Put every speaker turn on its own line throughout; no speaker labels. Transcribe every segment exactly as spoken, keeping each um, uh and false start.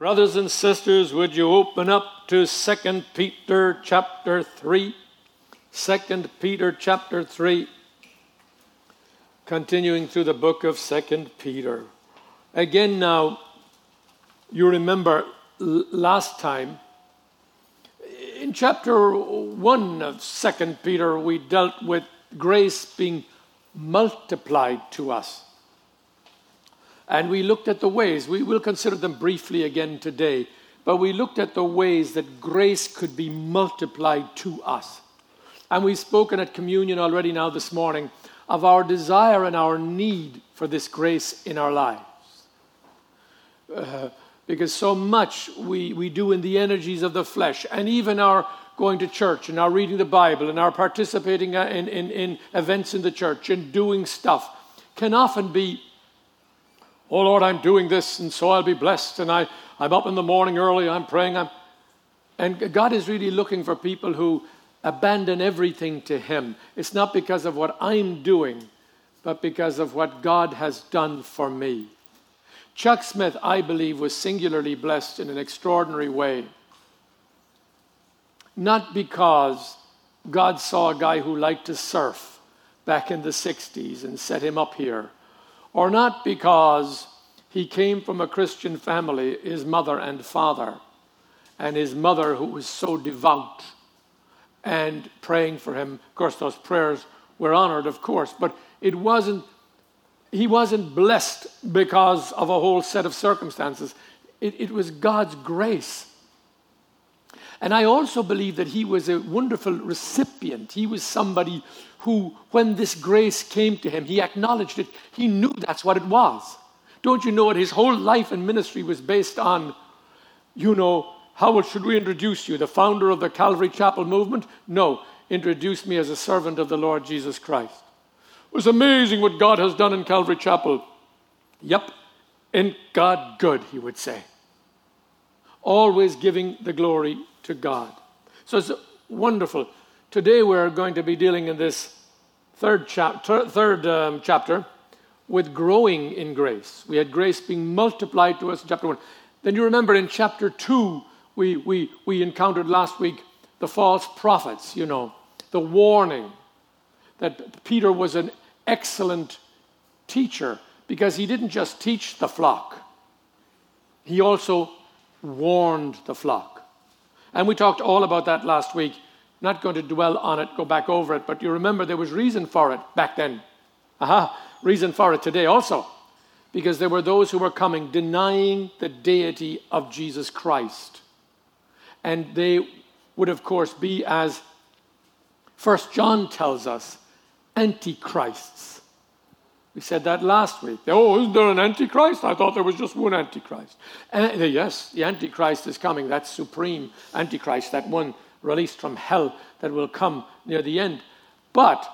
Brothers and sisters, would you open up to Second Peter chapter three? Second Peter chapter three. Continuing through the book of Second Peter. Again now, you remember l- last time, in chapter one of Second Peter, we dealt with grace being multiplied to us. And we looked at the ways, we will consider them briefly again today, but we looked at the ways that grace could be multiplied to us. And we've spoken at communion already now this morning of our desire and our need for this grace in our lives. Uh, because so much we, we do in the energies of the flesh, and even our going to church and our reading the Bible and our participating in, in, in events in the church and doing stuff can often be, oh Lord, I'm doing this and so I'll be blessed, and I, I'm up in the morning early, I'm praying. I'm... And God is really looking for people who abandon everything to Him. It's not because of what I'm doing, but because of what God has done for me. Chuck Smith, I believe, was singularly blessed in an extraordinary way. Not because God saw a guy who liked to surf back in the sixties and set him up here, or not because he came from a Christian family, his mother and father, and his mother who was so devout and praying for him. Of course, those prayers were honored, of course, but it wasn't, he wasn't blessed because of a whole set of circumstances. It, it was God's grace. And I also believe that he was a wonderful recipient. He was somebody who, when this grace came to him, he acknowledged it. He knew that's what it was. Don't you know it? His whole life and ministry was based on, you know, how should we introduce you? The founder of the Calvary Chapel movement? No, introduce me as a servant of the Lord Jesus Christ. It was amazing what God has done in Calvary Chapel. Yep, and God good, he would say. Always giving the glory to God. So it's wonderful. Today we're going to be dealing in this third, chap- third um, chapter with growing in grace. We had grace being multiplied to us in chapter one. Then you remember in chapter two, we, we, we encountered last week the false prophets, you know, the warning that Peter was an excellent teacher because he didn't just teach the flock. He also warned the flock. And we talked all about that last week. Not going to dwell on it, go back over it, but you remember there was reason for it back then. Aha, reason for it today also. Because there were those who were coming denying the deity of Jesus Christ. And they would, of course, be, as First John tells us, antichrists. We said that last week. Oh, isn't there an antichrist? I thought there was just one antichrist. And, uh, yes, the antichrist is coming. That supreme antichrist, that one released from hell that will come near the end. But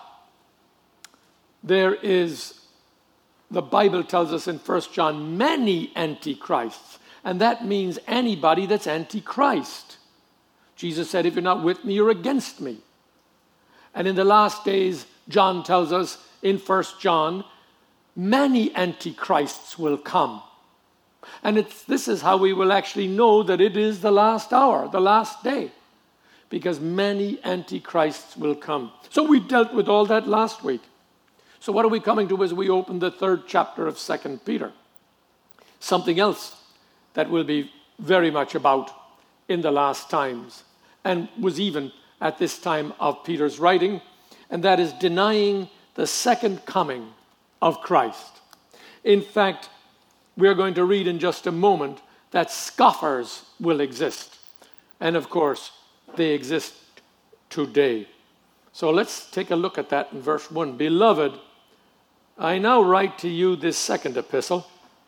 there is, the Bible tells us in First John, many antichrists. And that means anybody that's antichrist. Jesus said, if you're not with me, you're against me. And in the last days, John tells us in First John, many antichrists will come. And it's, this is how we will actually know that it is the last hour, the last day. Because many antichrists will come. So we dealt with all that last week. So what are we coming to as we open the third chapter of Second Peter? Something else that will be very much about in the last times, and was even at this time of Peter's writing, and that is denying the second coming of Christ. In fact, we're going to read in just a moment that scoffers will exist. And of course, they exist today. So let's take a look at that in verse one. Beloved, I now write to you this second epistle,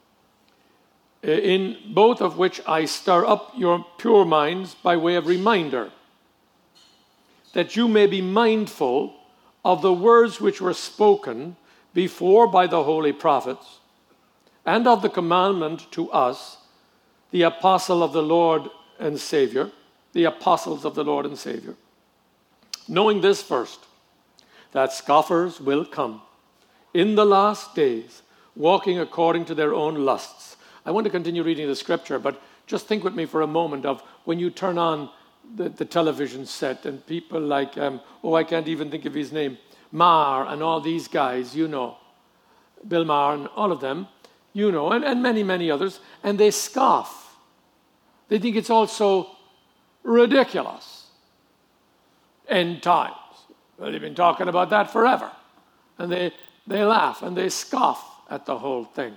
in both of which I stir up your pure minds by way of reminder, that you may be mindful of the words which were spoken before by the holy prophets, and of the commandment to us, the apostle of the Lord and Savior, the apostles of the Lord and Savior. Knowing this first, that scoffers will come in the last days, walking according to their own lusts. I want to continue reading the scripture, but Just think with me for a moment of when you turn on the, the television set and people like, um, oh, I can't even think of his name, Maher and all these guys, you know, Bill Maher and all of them, you know, and, and many, many others, and they scoff. They think it's all so ridiculous. End times. Well, they've been talking about that forever. And they, they laugh and they scoff at the whole thing.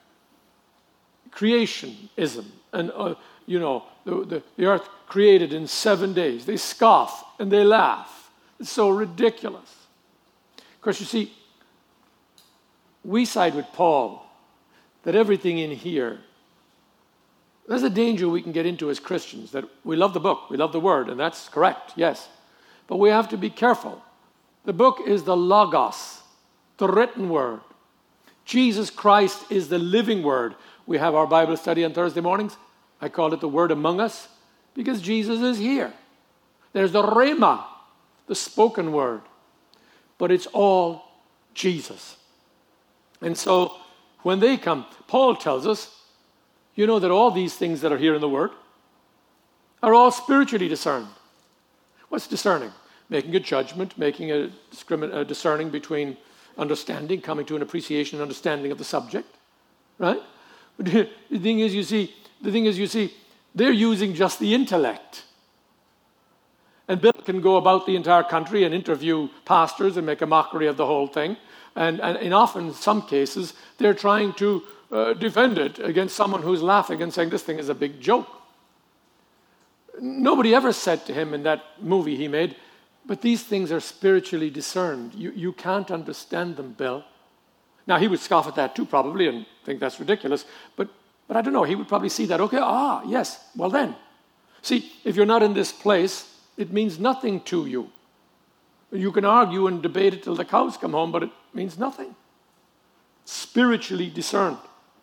Creationism, and uh, you know, the, the, the earth created in seven days. They scoff and they laugh. It's so ridiculous. Of course, you see, we side with Paul that everything in here, there's a danger we can get into as Christians, that we love the book, we love the word, and that's correct, yes. But we have to be careful. The book is the Logos, the written word. Jesus Christ is the living word. We have our Bible study on Thursday mornings. I call it the word among us because Jesus is here. There's the Rhema, the spoken word. But it's all Jesus. And so when they come, Paul tells us, you know that all these things that are here in the word are all spiritually discerned. What's discerning? Making a judgment, making a, discrimin- a discerning between understanding, coming to an appreciation and understanding of the subject, right? But the thing is, you see, the thing is, you see, they're using just the intellect. And Bill can go about the entire country and interview pastors and make a mockery of the whole thing. And, and in often, some cases, they're trying to uh, defend it against someone who's laughing and saying, this thing is a big joke. Nobody ever said to him in that movie he made, but these things are spiritually discerned. You, you can't understand them, Bill. Now, he would scoff at that too, probably, and think that's ridiculous. But, but I don't know, he would probably see that. Okay, ah, yes, well then. See, if you're not in this place, it means nothing to you. You can argue and debate it till the cows come home, but it means nothing. Spiritually discerned.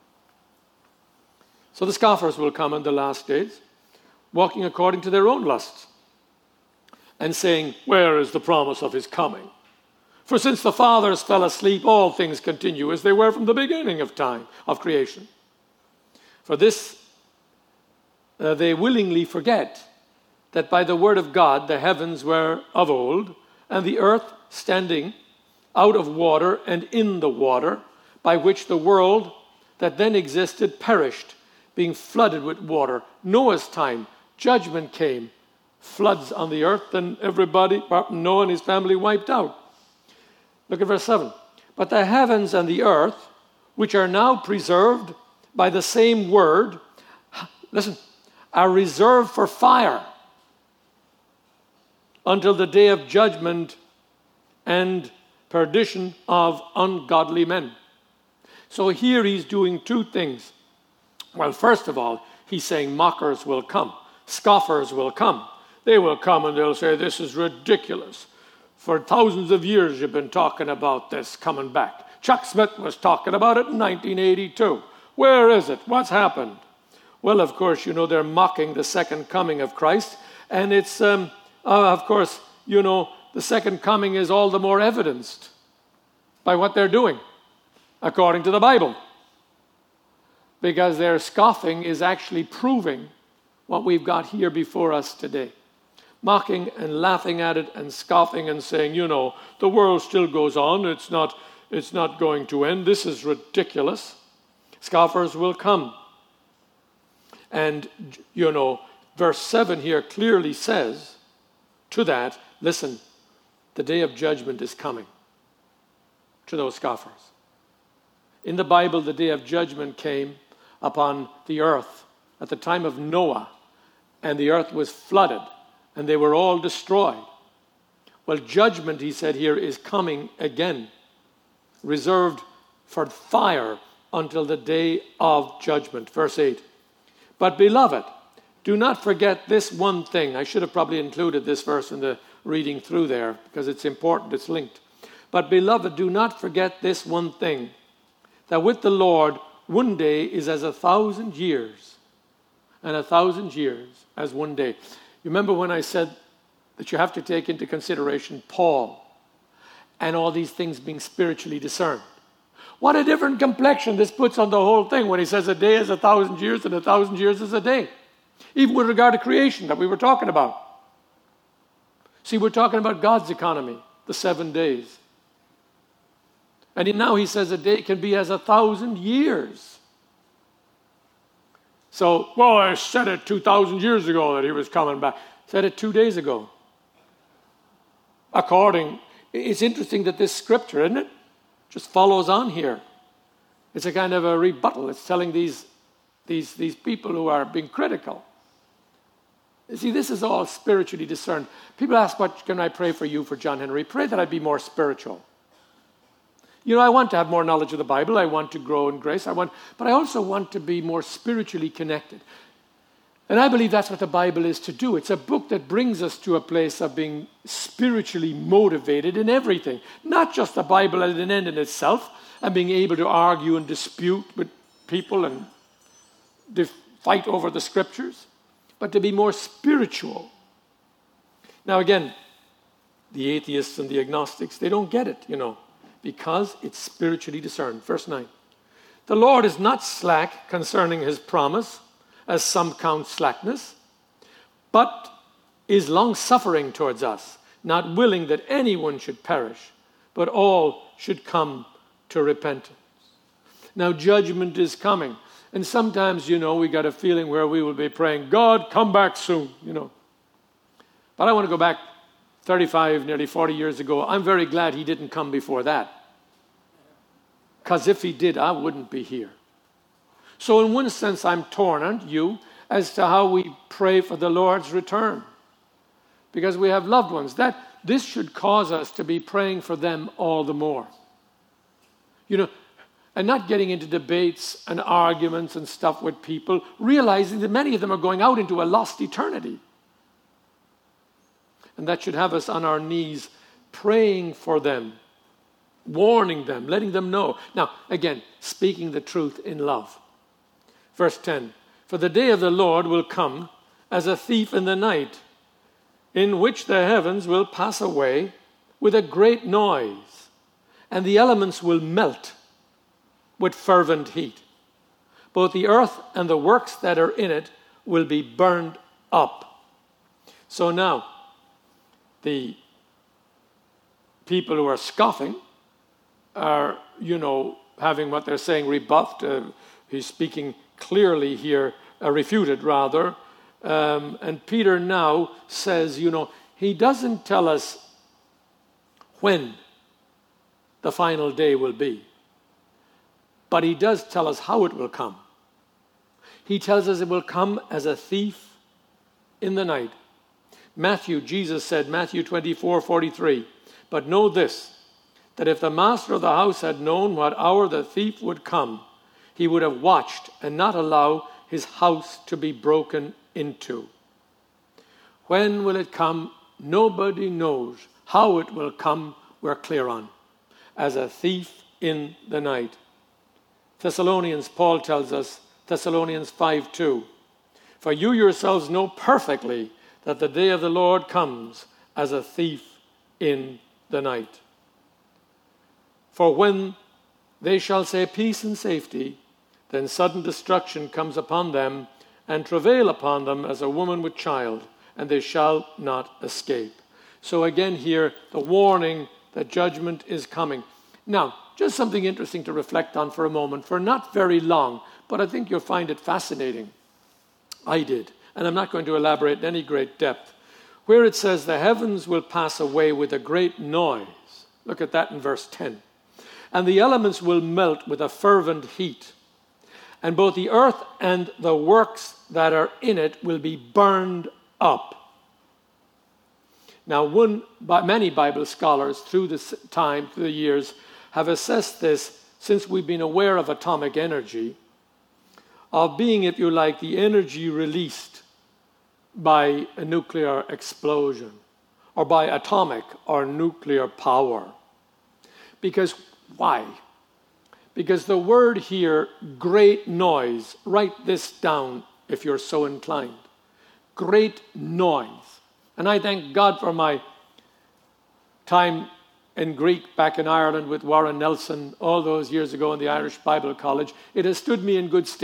So the scoffers will come in the last days, walking according to their own lusts, and saying, where is the promise of his coming? For since the fathers fell asleep, all things continue as they were from the beginning of time, of creation. For this uh, they willingly forget that by the word of God the heavens were of old, and the earth standing out of water and in the water, by which the world that then existed perished, being flooded with water. Noah's time, judgment came, floods on the earth, and everybody, apart from Noah and his family, wiped out. Look at verse seven. But the heavens and the earth, which are now preserved by the same word, listen, are reserved for fire until the day of judgment and perdition of ungodly men. So here he's doing two things. Well, first of all, he's saying mockers will come. Scoffers will come. They will come and they'll say, this is ridiculous. For thousands of years you've been talking about this coming back. Chuck Smith was talking about it in nineteen eighty-two. Where is it? What's happened? Well, of course, you know, they're mocking the second coming of Christ. And it's, um, uh, of course, you know, the second coming is all the more evidenced by what they're doing, according to the Bible. Because their scoffing is actually proving what we've got here before us today. Mocking and laughing at it and scoffing and saying, you know, the world still goes on. It's not, it's not going to end. This is ridiculous. Scoffers will come. And, you know, verse seven here clearly says to that, listen, the day of judgment is coming to those scoffers. In the Bible, the day of judgment came upon the earth at the time of Noah, and the earth was flooded, and they were all destroyed. Well, judgment, he said here, is coming again, reserved for fire until the day of judgment. Verse eight. But beloved, do not forget this one thing. I should have probably included this verse in the reading through there because it's important, it's linked. But beloved, do not forget this one thing, that with the Lord, one day is as a thousand years, and a thousand years as one day. You remember when I said that you have to take into consideration Paul and all these things being spiritually discerned? What a different complexion this puts on the whole thing when he says a day is a thousand years and a thousand years is a day. Even with regard to creation that we were talking about. See, we're talking about God's economy, the seven days. And now he says a day can be as a thousand years. So, well, I said it two thousand years ago that he was coming back. Said it two days ago. According, it's interesting that this scripture, isn't it? Just follows on here. It's a kind of a rebuttal. It's telling these, these, these people who are being critical. You see, this is all spiritually discerned. People ask, what can I pray for you for John Henry? Pray that I be more spiritual. You know, I want to have more knowledge of the Bible. I want to grow in grace. I want, but I also want to be more spiritually connected. And I believe that's what the Bible is to do. It's a book that brings us to a place of being spiritually motivated in everything. Not just the Bible as an end in itself and being able to argue and dispute with people and dif- fight over the scriptures, but to be more spiritual. Now again, the atheists and the agnostics, they don't get it, you know, because it's spiritually discerned. Verse nine. The Lord is not slack concerning his promise, as some count slackness, but is long-suffering towards us, not willing that anyone should perish, but all should come to repentance. Now judgment is coming. And sometimes, you know, we got a feeling where we will be praying, God, come back soon, you know. But I want to go back thirty-five, nearly forty years ago. I'm very glad he didn't come before that. Because if he did, I wouldn't be here. So in one sense, I'm torn, aren't you, as to how we pray for the Lord's return. Because we have loved ones. That this should cause us to be praying for them all the more. You know, and not getting into debates and arguments and stuff with people, realizing that many of them are going out into a lost eternity. And that should have us on our knees praying for them, warning them, letting them know. Now, again, speaking the truth in love. Verse ten, for the day of the Lord will come as a thief in the night, in which the heavens will pass away with a great noise, and the elements will melt with fervent heat. Both the earth and the works that are in it will be burned up. So now, the people who are scoffing are, you know, having what they're saying rebuffed. Uh, he's speaking clearly here, uh, refuted rather. Um, and Peter now says, you know, he doesn't tell us when the final day will be. But he does tell us how it will come. He tells us it will come as a thief in the night. Matthew, Jesus said, Matthew twenty-four forty-three, but know this, that if the master of the house had known what hour the thief would come, he would have watched and not allow his house to be broken into. When will it come? Nobody knows. How it will come, we're clear on. As a thief in the night. Thessalonians, Paul tells us, Thessalonians five two, for you yourselves know perfectly that the day of the Lord comes as a thief in the night. For when they shall say peace and safety, then sudden destruction comes upon them, and travail upon them as a woman with child, and they shall not escape. So again here, the warning that judgment is coming. Now, just something interesting to reflect on for a moment, for not very long, but I think you'll find it fascinating. I did, and I'm not going to elaborate in any great depth. Where it says the heavens will pass away with a great noise. Look at that in verse ten. And the elements will melt with a fervent heat. And both the earth and the works that are in it will be burned up. Now, one, many Bible scholars through this time, through the years, have assessed this, since we've been aware of atomic energy, of being, if you like, the energy released by a nuclear explosion or by atomic or nuclear power. Because why? Because the word here, great noise, write this down if you're so inclined. Great noise. And I thank God for my time in Greek back in Ireland with Warren Nelson all those years ago in the Irish Bible College. It has stood me in good stead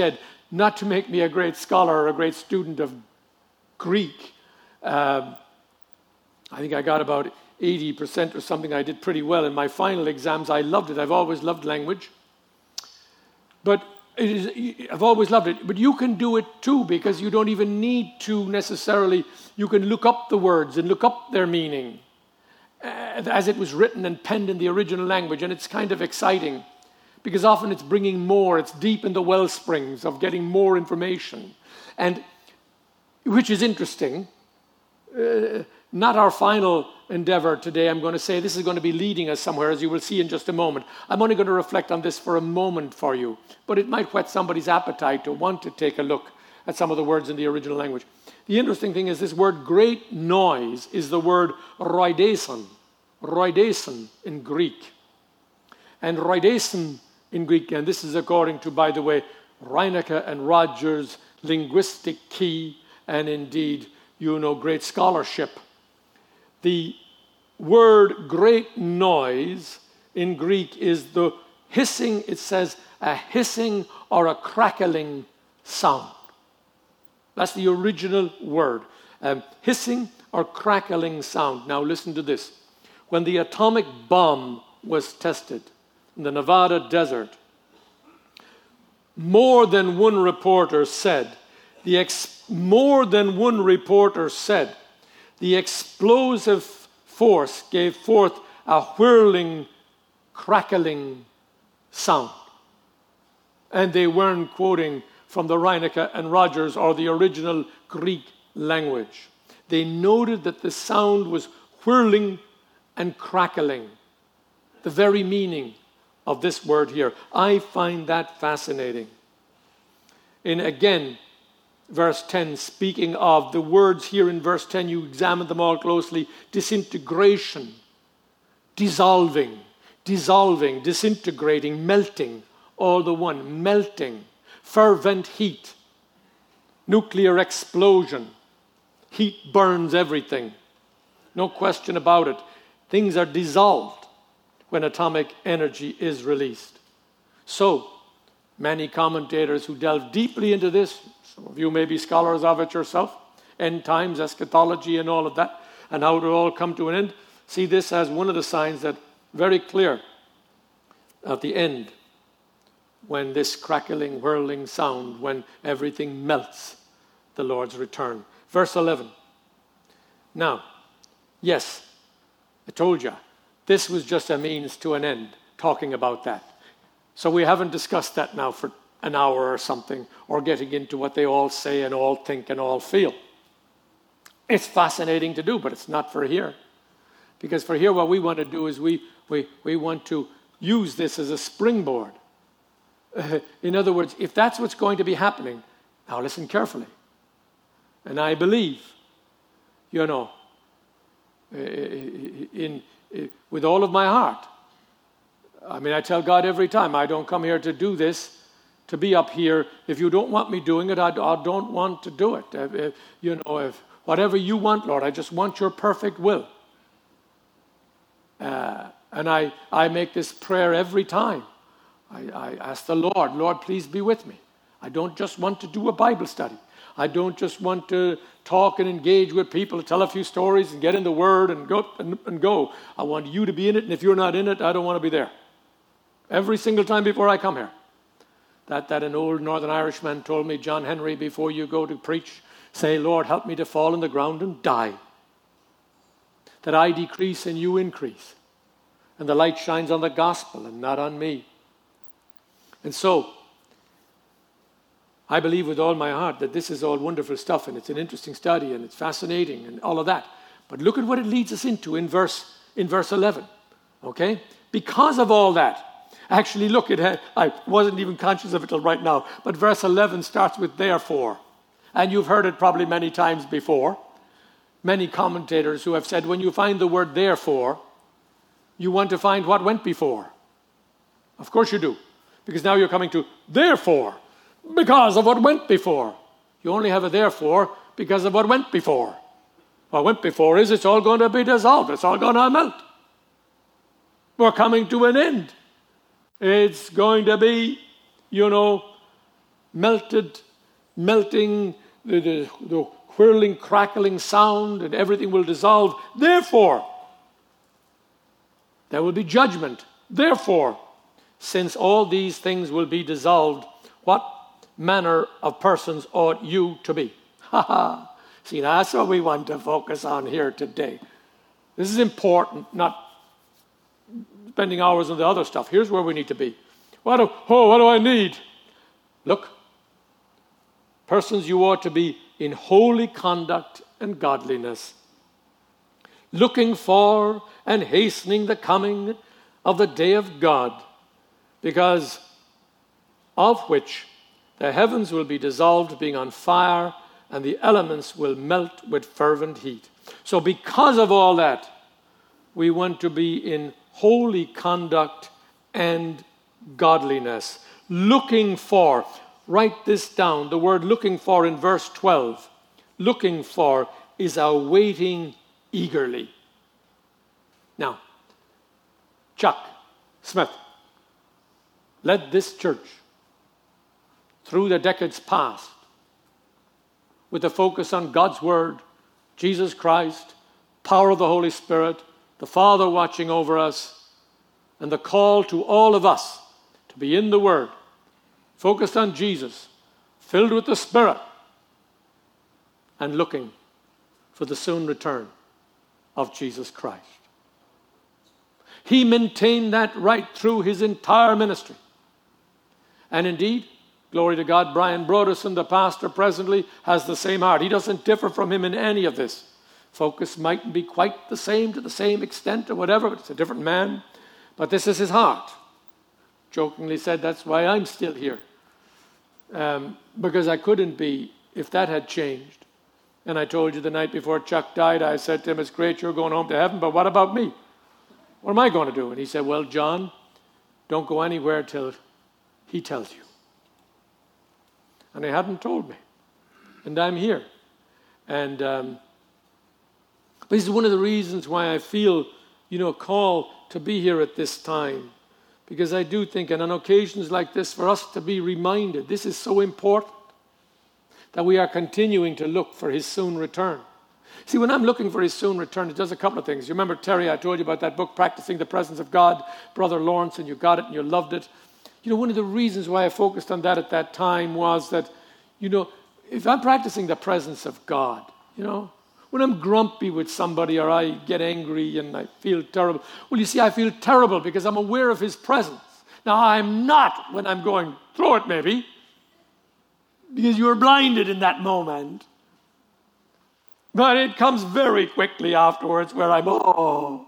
not to make me a great scholar or a great student of Greek. Uh, I think I got about eighty percent or something. I did pretty well in my final exams. I loved it. I've always loved language. But it is, I've always loved it. But you can do it too, because you don't even need to necessarily. You can look up the words and look up their meaning as it was written and penned in the original language. And it's kind of exciting, because often it's bringing more. It's deep in the well springs of getting more information, and which is interesting. Uh, not our final endeavor today. I'm going to say this is going to be leading us somewhere, as you will see in just a moment. I'm only going to reflect on this for a moment for you, but it might whet somebody's appetite to want to take a look at some of the words in the original language. The interesting thing is this word great noise is the word roideson, roideson in Greek. And roideson in Greek, and this is according to, by the way, Reinecke and Rogers' linguistic key, and indeed, you know, great scholarship. The word great noise in Greek is the hissing, it says a hissing or a crackling sound. That's the original word, um, hissing or crackling sound. Now listen to this. When the atomic bomb was tested in the Nevada desert, more than one reporter said, the ex- more than one reporter said, the explosive force gave forth a whirling, crackling sound. And they weren't quoting from the Reinecke and Rogers or the original Greek language. They noted that the sound was whirling and crackling. The very meaning of this word here. I find that fascinating. And again, verse ten, speaking of the words here in verse ten, you examine them all closely. Disintegration, dissolving, dissolving, disintegrating, melting, all the one, melting, fervent heat, nuclear explosion. Heat burns everything. No question about it. Things are dissolved when atomic energy is released. So, many commentators who delve deeply into this, some of you may be scholars of it yourself, end times, eschatology and all of that, and how it will all come to an end, see this as one of the signs that very clear at the end, when this crackling, whirling sound, when everything melts, the Lord's return. Verse eleven. Now, yes, I told you, this was just a means to an end, talking about that. So we haven't discussed that now for an hour or something, or getting into what they all say and all think and all feel. It's fascinating to do, but it's not for here. Because for here, what we want to do is we, we, we want to use this as a springboard. Uh, in other words, if that's what's going to be happening, now listen carefully. And I believe, you know, in, in, in with all of my heart. I mean, I tell God every time, I don't come here to do this, to be up here. If you don't want me doing it, I, I don't want to do it. If, if, you know, if whatever you want, Lord, I just want your perfect will. Uh, and I, I make this prayer every time. I, I ask the Lord, Lord, please be with me. I don't just want to do a Bible study. I don't just want to talk and engage with people, tell a few stories and get in the Word and go and, and go. I want you to be in it, and if you're not in it, I don't want to be there. Every single time before I come here. That, that an old Northern Irishman told me, John Henry, before you go to preach, say, Lord, help me to fall on the ground and die. That I decrease and you increase. And the light shines on the gospel and not on me. And so, I believe with all my heart that this is all wonderful stuff, and it's an interesting study, and it's fascinating, and all of that. But look at what it leads us into in verse in verse eleven. Okay? Because of all that, actually, look, it had, I wasn't even conscious of it till right now, but verse eleven starts with therefore. And you've heard it probably many times before. Many commentators who have said when you find the word therefore, you want to find what went before. Of course you do. Because now you're coming to therefore, because of what went before. You only have a therefore because of what went before. What went before is it's all going to be dissolved. It's all going to melt. We're coming to an end. It's going to be, you know, melted, melting, the, the, the whirling, crackling sound, and everything will dissolve. Therefore, there will be judgment. Therefore, since all these things will be dissolved, what manner of persons ought you to be? Ha ha. See, that's what we want to focus on here today. This is important, not spending hours on the other stuff. Here's where we need to be. What do, oh, what do I need? Look, persons you ought to be in holy conduct and godliness, looking for and hastening the coming of the day of God, because of which the heavens will be dissolved, being on fire, and the elements will melt with fervent heat. So because of all that, we want to be in holy conduct and godliness. Looking for, write this down, the word looking for in verse twelve. Looking for is awaiting eagerly. Now, Chuck Smith led this church through the decades past with a focus on God's Word, Jesus Christ, power of the Holy Spirit, the Father watching over us, and the call to all of us to be in the Word, focused on Jesus, filled with the Spirit, and looking for the soon return of Jesus Christ. He maintained that right through his entire ministry. And indeed, glory to God, Brian Broderson, the pastor presently, has the same heart. He doesn't differ from him in any of this. Focus mightn't be quite the same to the same extent or whatever, but it's a different man. But this is his heart. Jokingly said, that's why I'm still here. Um, because I couldn't be if that had changed. And I told you the night before Chuck died, I said to him, it's great you're going home to heaven, but what about me? What am I going to do? And he said, well, John, don't go anywhere till he tells you. And he hadn't told me. And I'm here. And um, this is one of the reasons why I feel, you know, called to be here at this time. Because I do think, and on occasions like this, for us to be reminded, this is so important, that we are continuing to look for his soon return. See, when I'm looking for his soon return, it does a couple of things. You remember, Terry, I told you about that book, Practicing the Presence of God, Brother Lawrence, and you got it and you loved it. You know, one of the reasons why I focused on that at that time was that, you know, if I'm practicing the presence of God, you know, when I'm grumpy with somebody or I get angry and I feel terrible, well, you see, I feel terrible because I'm aware of his presence. Now, I'm not when I'm going through it, maybe, because you're blinded in that moment. But it comes very quickly afterwards where I'm, oh,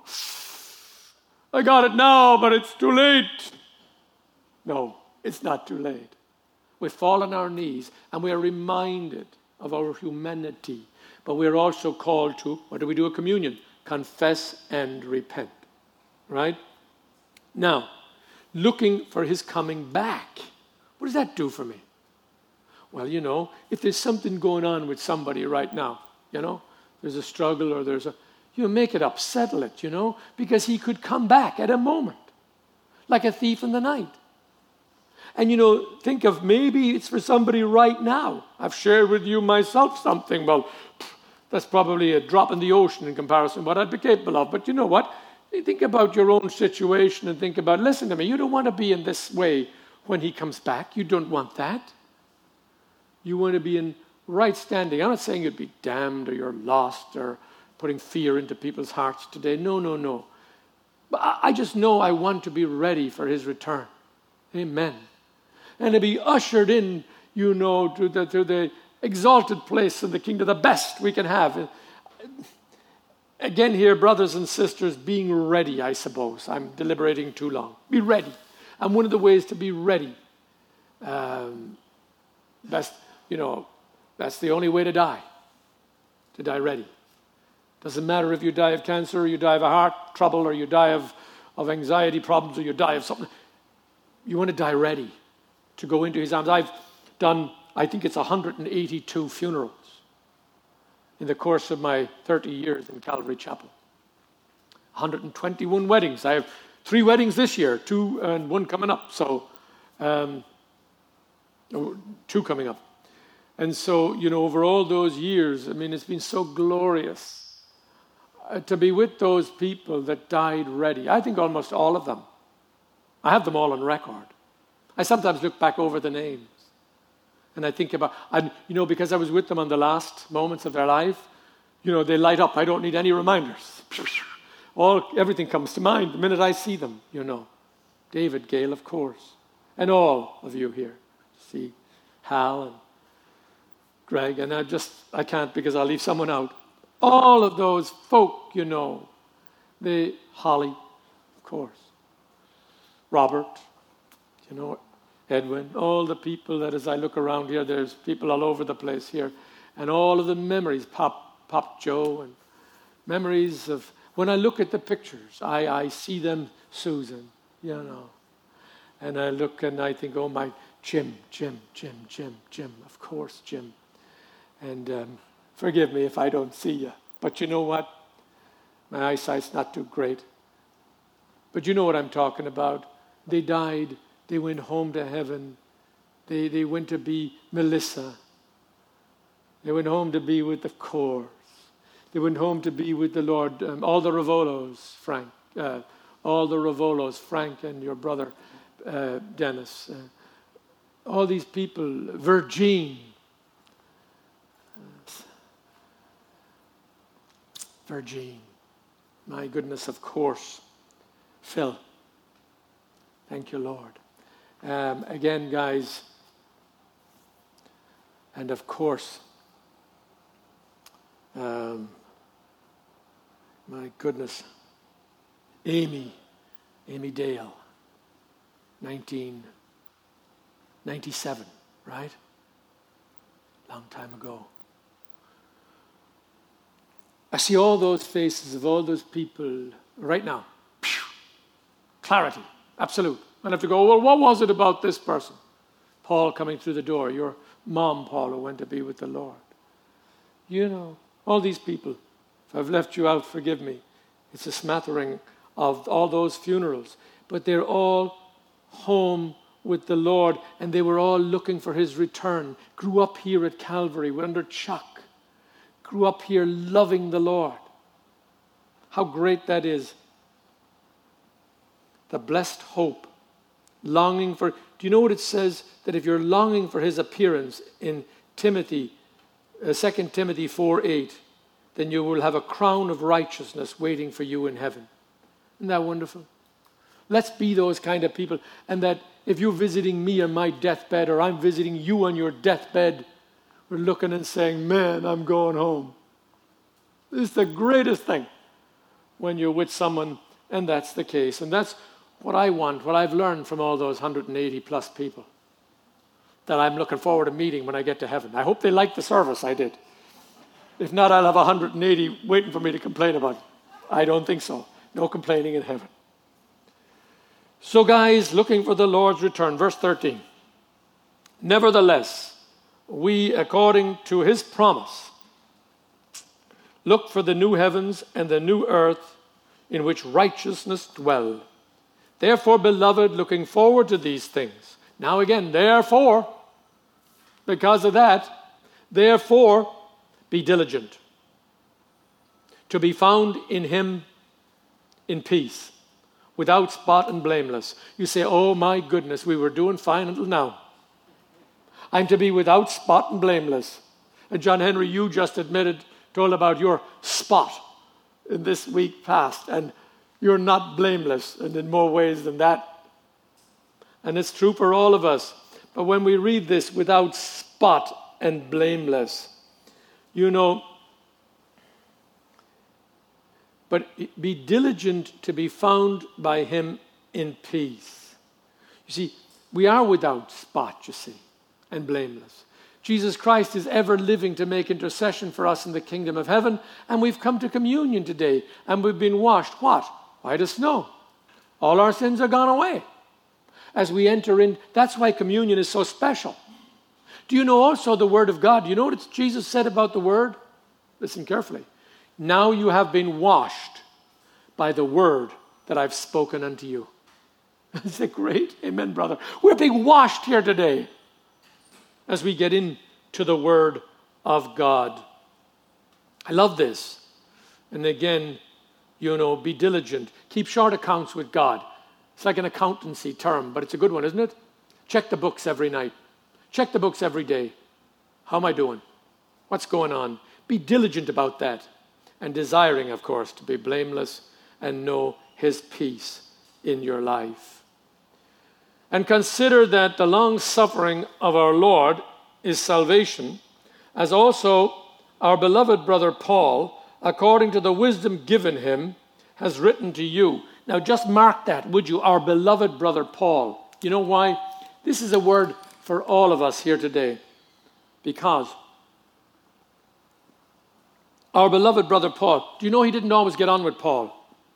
I got it now, but it's too late. No, it's not too late. We fall on our knees and we are reminded of our humanity. But we are also called to, what do we do at communion? Confess and repent. Right? Now, looking for his coming back. What does that do for me? Well, you know, if there's something going on with somebody right now, you know, there's a struggle or there's a, you know, make it up, settle it, you know, because he could come back at a moment, like a thief in the night. And, you know, think of maybe it's for somebody right now. I've shared with you myself something, well, that's probably a drop in the ocean in comparison to what I'd be capable of. But you know what? Think about your own situation and think about, listen to me, you don't want to be in this way when he comes back. You don't want that. You want to be in right standing. I'm not saying you'd be damned or you're lost or putting fear into people's hearts today. No, no, no. But I just know I want to be ready for his return. Amen. And to be ushered in, you know, to the, to the exalted place in the kingdom, the best we can have. Again here, brothers and sisters, being ready, I suppose. I'm deliberating too long. Be ready. And one of the ways to be ready, um, that's, you know, that's the only way to die, to die ready. Doesn't matter if you die of cancer or you die of a heart trouble or you die of, of anxiety problems or you die of something. You want to die ready to go into his arms. I've done, I think it's one hundred eighty-two funerals in the course of my thirty years in Calvary Chapel. one hundred twenty-one weddings. I have three weddings this year, two and one coming up. So, um, Oh, two coming up. And so, you know, over all those years, I mean, it's been so glorious uh, to be with those people that died ready. I think almost all of them. I have them all on record. I sometimes look back over the names and I think about, and you know, because I was with them on the last moments of their life, you know, they light up. I don't need any reminders. All, everything comes to mind the minute I see them, you know. David Gale, of course, and all of you here. See, Hal and Greg, and I just, I can't because I'll leave someone out. All of those folk, you know, the Holly, of course, Robert, you know, Edwin, all the people that as I look around here, there's people all over the place here, and all of the memories, Pop, Pop Joe, and memories of, when I look at the pictures, I, I see them, Susan, you know, and I look and I think, oh my, Jim, Jim, Jim, Jim, Jim, of course, Jim. And um, forgive me if I don't see you. But you know what? My eyesight's not too great. But you know what I'm talking about. They died. They went home to heaven. They, they went to be Melissa. They went home to be with the Coors. They went home to be with the Lord. Um, all the Rivolos, Frank. Uh, all the Rivolos, Frank and your brother, uh, Dennis. Uh, all these people, Virgin. Virgin. My goodness, of course. Phil. Thank you, Lord. Um, again, guys, and of course, um, my goodness, Amy, Amy Dale, nineteen ninety-seven, right? Long time ago. I see all those faces of all those people right now. Clarity, absolute. I have to go, well, what was it about this person? Paul coming through the door, your mom, Paul, who went to be with the Lord. You know, all these people. If I've left you out, forgive me. It's a smattering of all those funerals. But they're all home with the Lord, and they were all looking for his return. Grew up here at Calvary under Chuck. Grew up here loving the Lord. How great that is. The blessed hope. Longing for, do you know what it says? That if you're longing for his appearance in Timothy, uh, Second Timothy four eight, then you will have a crown of righteousness waiting for you in heaven. Isn't that wonderful? Let's be those kind of people. And that if you're visiting me on my deathbed or I'm visiting you on your deathbed, we're looking and saying, man, I'm going home. This is the greatest thing when you're with someone and that's the case. And that's what I want, what I've learned from all those one hundred eighty plus people that I'm looking forward to meeting when I get to heaven. I hope they like the service I did. If not, I'll have one hundred eighty waiting for me to complain about it. I don't think so. No complaining in heaven. So guys, looking for the Lord's return. Verse thirteen. Nevertheless, we, according to his promise, look for the new heavens and the new earth in which righteousness dwell. Therefore, beloved, looking forward to these things. Now again, therefore, because of that, therefore, be diligent to be found in him in peace, without spot and blameless. You say, oh my goodness, we were doing fine until now. I'm to be without spot and blameless. And John Henry, you just admitted, told about your spot in this week past, and you're not blameless, and in more ways than that. And it's true for all of us. But when we read this, without spot and blameless, you know, but be diligent to be found by him in peace. You see, we are without spot, you see, and blameless. Jesus Christ is ever living to make intercession for us in the kingdom of heaven, and we've come to communion today, and we've been washed, what? White as snow. All our sins are gone away. As we enter in, that's why communion is so special. Do you know also the Word of God? Do you know what Jesus said about the Word? Listen carefully. Now you have been washed by the Word that I've spoken unto you. Isn't it great? Amen, brother. We're being washed here today. as we get into the Word of God. I love this. And again, you know, be diligent. Keep short accounts with God. It's like an accountancy term, but it's a good one, isn't it? Check the books every night. Check the books every day. How am I doing? What's going on? Be diligent about that. And desiring, of course, to be blameless and know His peace in your life. And consider that the long suffering of our Lord is salvation, as also our beloved brother Paul, according to the wisdom given him, has written to you. Now just mark that, would you? Our beloved brother Paul. You know why? This is a word for all of us here today. Because our beloved brother Paul, do you know he didn't always get on with Paul?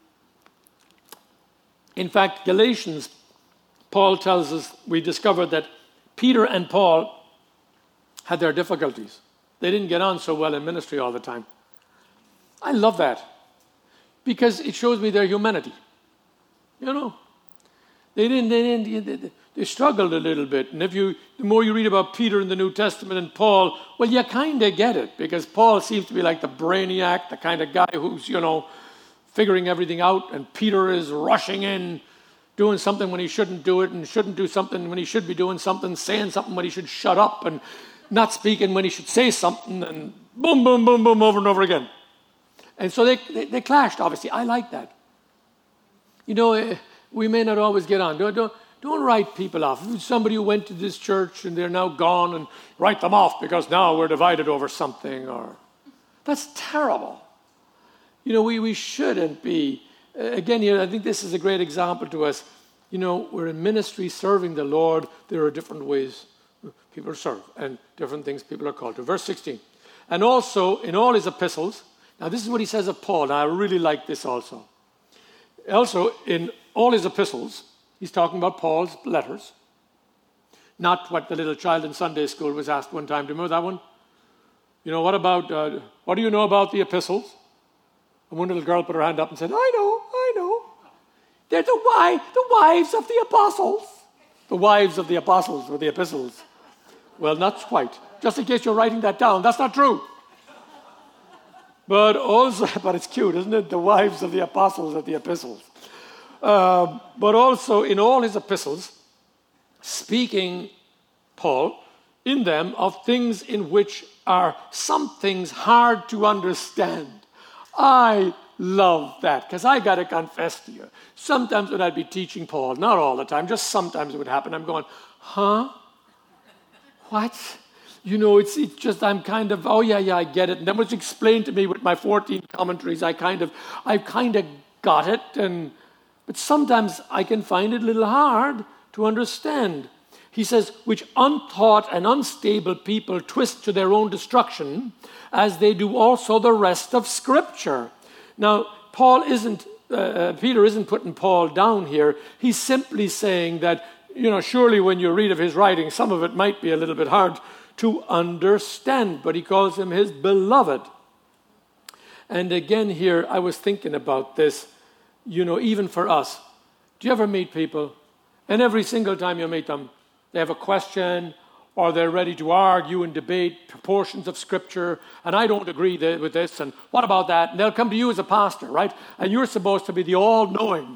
In fact, Galatians, Paul tells us, we discovered that Peter and Paul had their difficulties. They didn't get on so well in ministry all the time. I love that because it shows me their humanity. You know, they didn't, they didn't, they, they struggled a little bit. And if you, the more you read about Peter in the New Testament and Paul, well, you kind of get it because Paul seems to be like the brainiac, the kind of guy who's, you know, figuring everything out. And Peter is rushing in, doing something when he shouldn't do it and shouldn't do something when he should be doing something, saying something when he should shut up and not speaking when he should say something, and boom, boom, boom, boom, over and over again. And so they, they, they clashed, obviously. I like that. You know, we may not always get on. Don't, don't, don't write people off. If it's somebody who went to this church and they're now gone, and write them off because now we're divided over something. Or that's terrible. You know, we, we shouldn't be. Uh, again, here, I think this is a great example to us. You know, we're in ministry serving the Lord. There are different ways people serve and different things people are called to. Verse sixteen. And also in all his epistles, now this is what he says of Paul, and I really like this also. Also in all his epistles, he's talking about Paul's letters, not what the little child in Sunday school was asked one time. Do you remember that one? You know, what about, uh, what do you know about the epistles? And one little girl put her hand up and said, I know, I know. They're the, wife, the wives of the apostles. The wives of the apostles were the epistles. Well, not quite. Just in case you're writing that down, that's not true. But also, but it's cute, isn't it? The wives of the apostles are the epistles. Uh, but also in all his epistles, speaking, Paul, in them of things in which are some things hard to understand. I love that, because I got to confess to you. Sometimes when I'd be teaching Paul, not all the time, just sometimes it would happen, I'm going, huh? What? You know, it's, it's just, I'm kind of, oh yeah, yeah, I get it. And then when it's explained to me with my fourteen commentaries, I kind of, I kind of got it. And but sometimes I can find it a little hard to understand. He says, which untaught and unstable people twist to their own destruction, as they do also the rest of Scripture. Now, Paul isn't, uh, Peter isn't putting Paul down here. He's simply saying that, you know, surely when you read of his writing, some of it might be a little bit hard to understand, but he calls him his beloved. And again here, I was thinking about this, you know, even for us. Do you ever meet people, and every single time you meet them, they have a question, or they're ready to argue and debate portions of Scripture, and I don't agree with this, and what about that? And they'll come to you as a pastor, right? And you're supposed to be the all-knowing,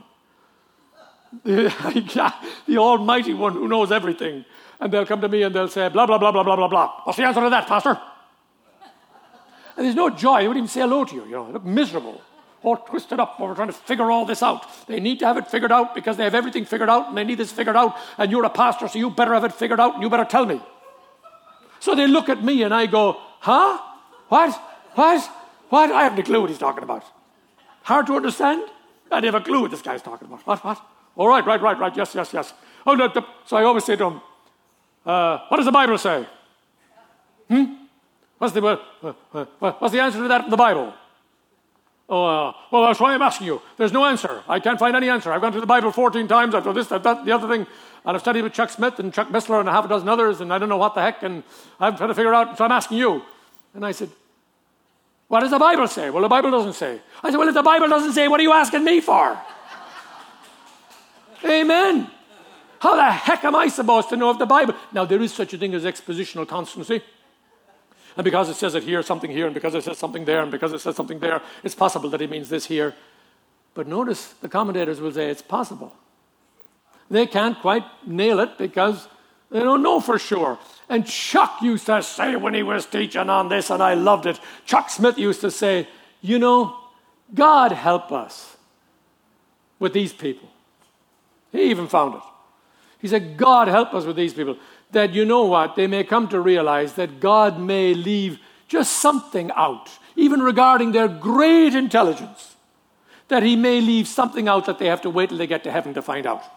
the almighty one who knows everything. And they'll come to me and they'll say, blah, blah, blah, blah, blah, blah, blah. What's the answer to that, pastor? And there's no joy. They wouldn't even say hello to you. You know, they look miserable, all twisted up while we're trying to figure all this out. They need to have it figured out because they have everything figured out and they need this figured out. And you're a pastor, so you better have it figured out and you better tell me. So they look at me and I go, huh? What? What? What? I haven't a clue what he's talking about. Hard to understand? I don't have a clue what this guy's talking about. What? What? All right, right, right, right. Yes, yes, yes. Oh, no, the, so I always say to him, uh, what does the Bible say? Hmm? What's the, uh, uh, uh, what's the answer to that in the Bible? Oh, uh, well, that's why I'm asking you. There's no answer. I can't find any answer. I've gone through the Bible fourteen times. I've done this, that, that, the other thing. And I've studied with Chuck Smith and Chuck Missler and a half a dozen others, and I don't know what the heck, and I'm trying to figure out, so I'm asking you. And I said, what does the Bible say? Well, the Bible doesn't say. I said, well, if the Bible doesn't say, what are you asking me for? Amen. How the heck am I supposed to know of the Bible? Now, there is such a thing as expositional constancy. And because it says it here, something here, and because it says something there, and because it says something there, it's possible that it means this here. But notice the commentators will say it's possible. They can't quite nail it because they don't know for sure. And Chuck used to say when he was teaching on this, and I loved it, Chuck Smith used to say, you know, God help us with these people. He even found it. He said, God help us with these people. That you know what, they may come to realize that God may leave just something out, even regarding their great intelligence, that he may leave something out that they have to wait till they get to heaven to find out.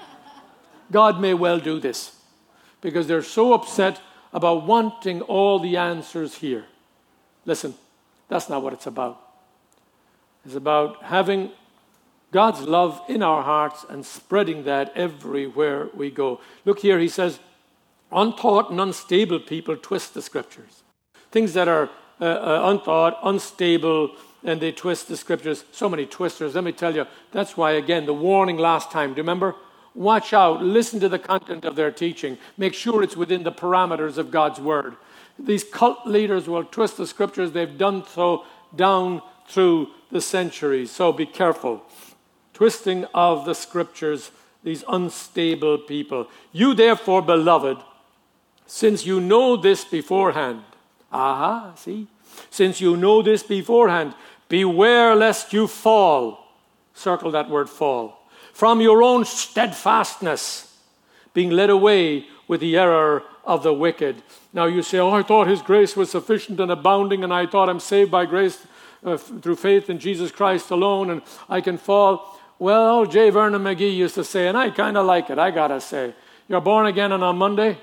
God may well do this because they're so upset about wanting all the answers here. Listen, that's not what it's about. It's about having God's love in our hearts and spreading that everywhere we go. Look here, he says, untaught and unstable people twist the scriptures. Things that are uh, uh, untaught, unstable, and they twist the scriptures. So many twisters. Let me tell you, that's why, again, the warning last time. Do you remember? Watch out. Listen to the content of their teaching. Make sure it's within the parameters of God's word. These cult leaders will twist the scriptures. They've done so down through the centuries. So be careful. Twisting of the scriptures, these unstable people. You therefore, beloved, since you know this beforehand. Aha, see? Since you know this beforehand, beware lest you fall. Circle that word fall. From your own steadfastness, being led away with the error of the wicked. Now you say, oh, I thought his grace was sufficient and abounding, and I thought I'm saved by grace uh, through faith in Jesus Christ alone, and I can fall. Well, J. Vernon McGee used to say, and I kind of like it, I got to say, you're born again on a Monday,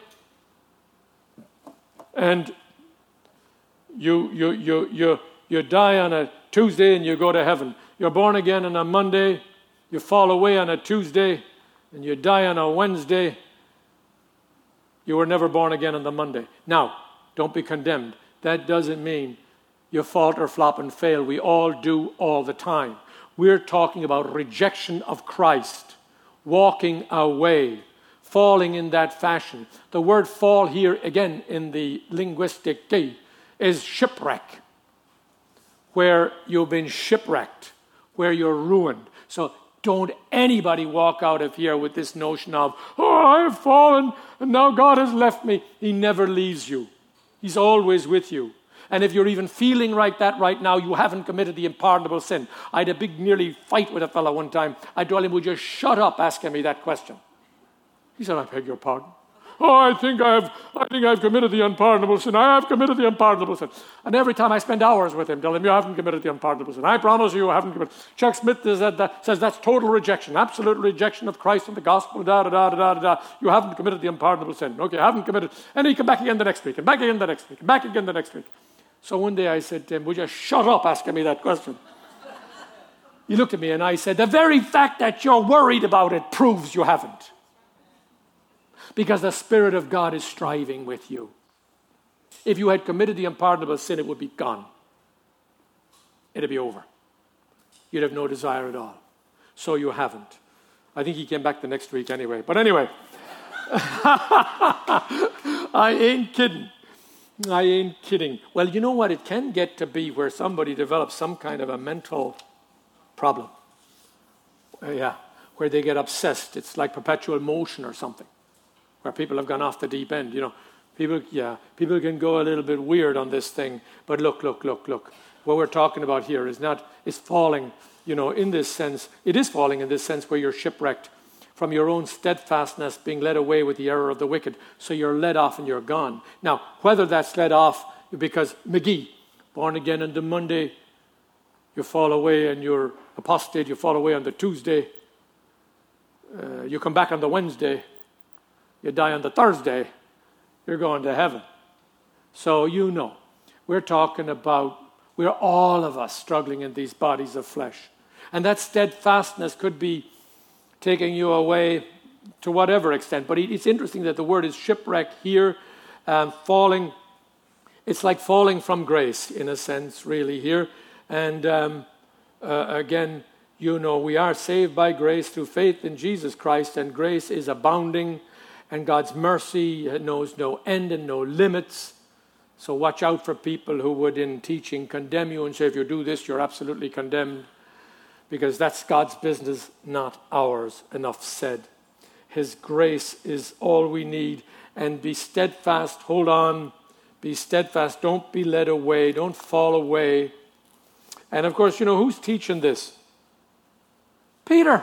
and you, you, you, you, you die on a Tuesday and you go to heaven. You're born again on a Monday, you fall away on a Tuesday, and you die on a Wednesday. You were never born again on the Monday. Now, don't be condemned. That doesn't mean you falter, flop, and fail. We all do all the time. We're talking about rejection of Christ, walking away, falling in that fashion. The word fall here, again, in the linguistic key, is shipwreck, where you've been shipwrecked, where you're ruined. So don't anybody walk out of here with this notion of, oh, I've fallen and now God has left me. He never leaves you. He's always with you. And if you're even feeling like that right now, you haven't committed the unpardonable sin. I had a big nearly fight with a fellow one time. I told him, would you shut up asking me that question? He said, I beg your pardon. Oh, I think I've I think I've committed the unpardonable sin. I have committed the unpardonable sin. And every time I spend hours with him, tell him, you haven't committed the unpardonable sin. I promise you, you haven't committed. Chuck Smith says, that, says that's total rejection, absolute rejection of Christ and the gospel, da, da, da, da, da, da. You haven't committed the unpardonable sin. Okay, I haven't committed. And he come back again the next week, and back again the next week, and back again the next week. So one day I said to him, would you shut up asking me that question? He looked at me and I said, the very fact that you're worried about it proves you haven't. Because the Spirit of God is striving with you. If you had committed the unpardonable sin, it would be gone. It'd be over. You'd have no desire at all. So you haven't. I think he came back the next week anyway. But anyway, I ain't kidding. I ain't kidding. Well, you know what? It can get to be where somebody develops some kind of a mental problem. Uh, yeah, where they get obsessed. It's like perpetual motion or something. Where people have gone off the deep end, you know. People, yeah, people can go a little bit weird on this thing. But look, look, look, look. What we're talking about here is not, is falling, you know, in this sense. It is falling in this sense where you're shipwrecked from your own steadfastness, being led away with the error of the wicked. So you're led off and you're gone. Now, whether that's led off because McGee, born again on the Monday, you fall away and you're apostate, you fall away on the Tuesday, uh, you come back on the Wednesday, you die on the Thursday, you're going to heaven. So you know, we're talking about, we're all of us struggling in these bodies of flesh. And that steadfastness could be taking you away to whatever extent. But it's interesting that the word is shipwreck here, um, falling. It's like falling from grace, in a sense, really, here. And um, uh, again, You know, we are saved by grace through faith in Jesus Christ, and grace is abounding, and God's mercy knows no end and no limits. So watch out for people who would, in teaching, condemn you and say, if you do this, you're absolutely condemned, because that's God's business, not ours. Enough said. His grace is all we need. And be steadfast, hold on, be steadfast, don't be led away, don't fall away. And of course, you know, who's teaching this? Peter,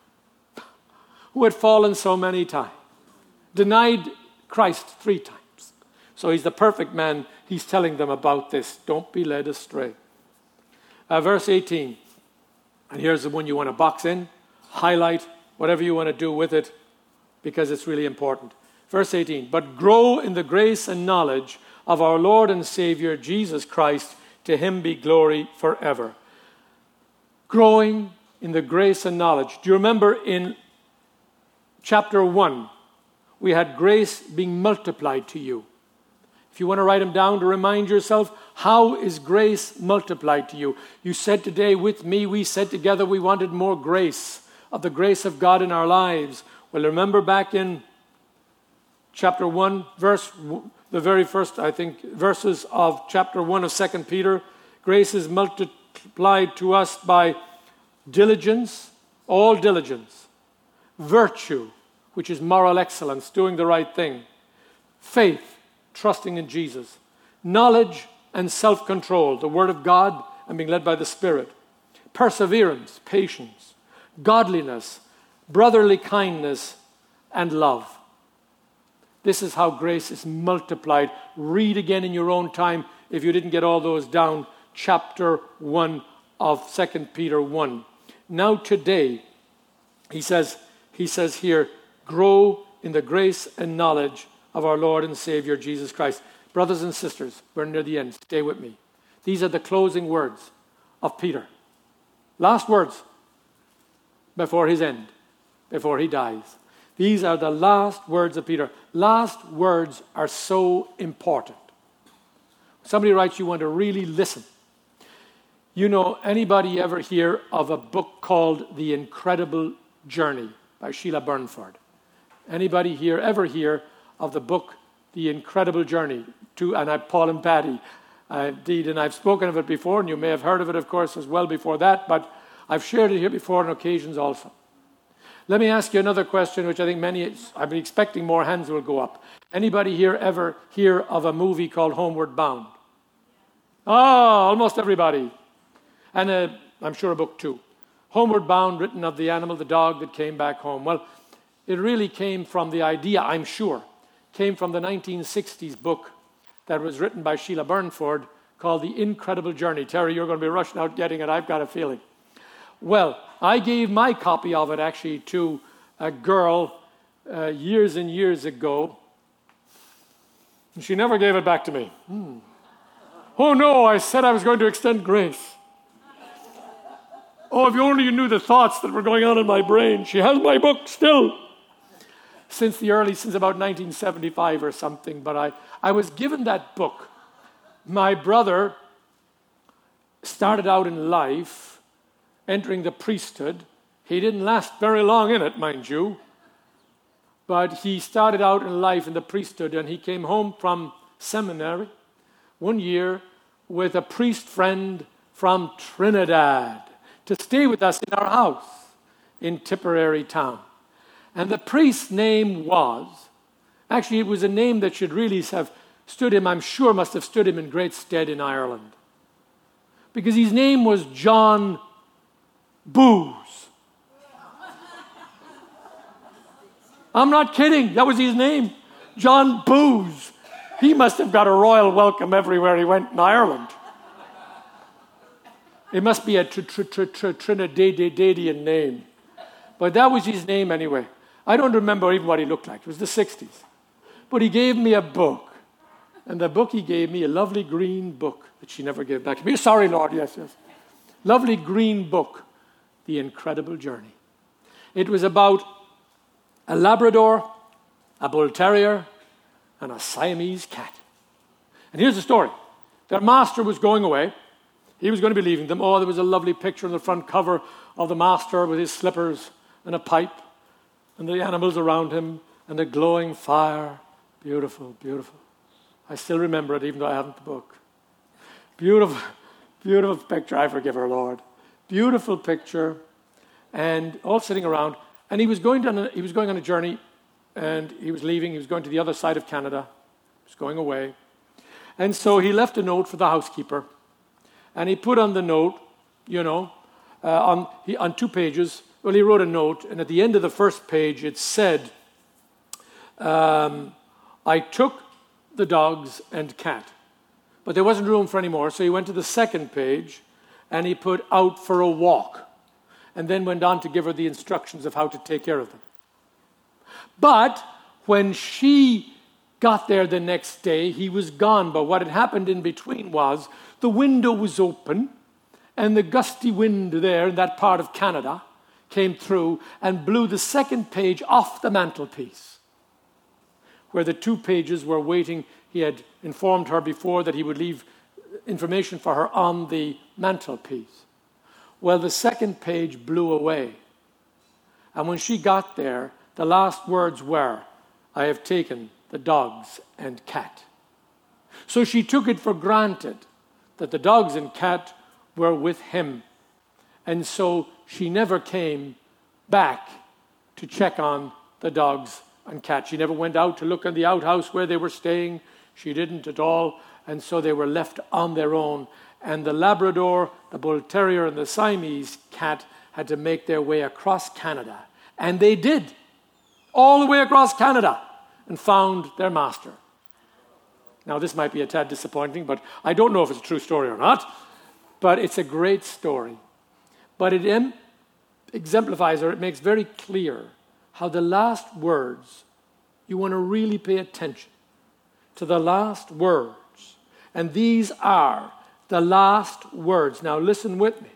who had fallen so many times, denied Christ three times. So he's the perfect man. He's telling them about this. Don't be led astray. Uh, verse eighteen. And here's the one you want to box in, highlight, whatever you want to do with it, because it's really important. Verse eighteen. But grow in the grace and knowledge of our Lord and Savior, Jesus Christ. To him be glory forever. Growing in the grace and knowledge. Do you remember in chapter one, we had grace being multiplied to you? If you want to write them down to remind yourself, how is grace multiplied to you? You said today with me, we said together we wanted more grace, of the grace of God in our lives. Well, remember back in chapter one, verse, the very first, I think, verses of chapter one of Second Peter, grace is multiplied to us by diligence, all diligence, virtue, which is moral excellence, doing the right thing, faith, trusting in Jesus, knowledge and self-control, the Word of God and being led by the Spirit, perseverance, patience, godliness, brotherly kindness, and love. This is how grace is multiplied. Read again in your own time, if you didn't get all those down, chapter one of Second Peter one. Now today, he says, he says here, grow in the grace and knowledge of our Lord and Savior, Jesus Christ. Brothers and sisters, we're near the end. Stay with me. These are the closing words of Peter. Last words before his end, before he dies. These are the last words of Peter. Last words are so important. Somebody writes, you want to really listen. You know, anybody ever hear of a book called The Incredible Journey by Sheila Burnford? Anybody here ever hear of the book The Incredible Journey? To, and I, Paul and Patty, uh, indeed, and I've spoken of it before, and you may have heard of it, of course, as well before that, but I've shared it here before on occasions also. Let me ask you another question, which I think many, I've been expecting more hands will go up. Anybody here ever hear of a movie called Homeward Bound? Oh, almost everybody. And uh, I'm sure a book too. Homeward Bound, written of the animal, the dog that came back home. Well, it really came from the idea, I'm sure, came from the nineteen sixties book that was written by Sheila Burnford called The Incredible Journey. Terry, you're going to be rushing out getting it, I've got a feeling. Well, I gave my copy of it actually to a girl uh, years and years ago. And she never gave it back to me. Hmm. Oh no, I said I was going to extend grace. Oh, if you only knew the thoughts that were going on in my brain. She has my book still. Since the early, since about nineteen seventy-five or something. But I, I was given that book. My brother started out in life entering the priesthood. He didn't last very long in it, mind you. But he started out in life in the priesthood, and he came home from seminary one year with a priest friend from Trinidad to stay with us in our house in Tipperary town. And the priest's name was, actually it was a name that should really have stood him, I'm sure must have stood him in great stead in Ireland. Because his name was John Booze. I'm not kidding, that was his name, John Booze. He must have got a royal welcome everywhere he went in Ireland. It must be a tr- tr- tr- tr- Trinidadian name. But that was his name anyway. I don't remember even what he looked like. It was the sixties. But he gave me a book. And the book he gave me, a lovely green book that she never gave back to me. Sorry, Lord, yes, yes. Lovely green book, The Incredible Journey. It was about a Labrador, a Bull Terrier, and a Siamese cat. And here's the story. Their master was going away. he was going to be leaving them. Oh, there was a lovely picture on the front cover of the master with his slippers and a pipe and the animals around him and a glowing fire. Beautiful, beautiful. I still remember it, even though I haven't the book. Beautiful, beautiful picture. I forgive her, Lord. Beautiful picture, and all sitting around. And he was going on a, he was going on a journey, and he was leaving. He was going to the other side of Canada. He was going away. And so he left a note for the housekeeper, and he put on the note, you know, uh, on, he, on two pages, well, he wrote a note, and at the end of the first page it said, um, I took the dogs and cat. But there wasn't room for any more, so he went to the second page, and he put out for a walk, and then went on to give her the instructions of how to take care of them. But when she got there the next day, he was gone. But what had happened in between was the window was open, and the gusty wind there in that part of Canada came through and blew the second page off the mantelpiece, where the two pages were waiting. He had informed her before that he would leave information for her on the mantelpiece. Well, the second page blew away. And when she got there, the last words were, I have taken the dogs and cat. So she took it for granted that the dogs and cat were with him. And so she never came back to check on the dogs and cat. She never went out to look in the outhouse where they were staying. She didn't at all. And so they were left on their own. And the Labrador, the Bull Terrier, and the Siamese cat had to make their way across Canada. And they did, all the way across Canada, and found their master. Now, this might be a tad disappointing, but I don't know if it's a true story or not. But it's a great story. But it em- exemplifies, or it makes very clear, how the last words, you want to really pay attention to the last words. And these are the last words. Now listen with me.